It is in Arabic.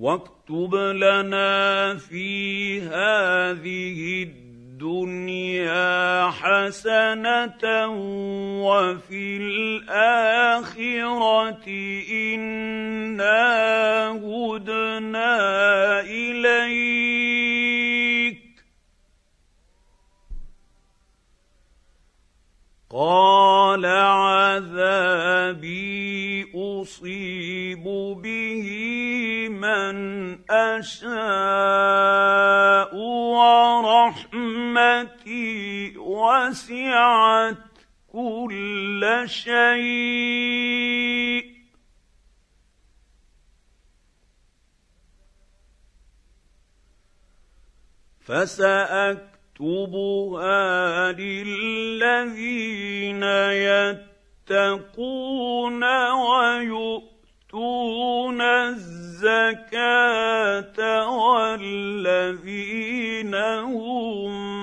واكتب لنا في هذه الدنيا حسنة وفي الآخرة إنا هدنا إليك قال عذابي أصيب به من أشاء ورحمتي وسعت كل شيء فسأكتبها للذين يتقون ويؤتون الزكاة والذين هم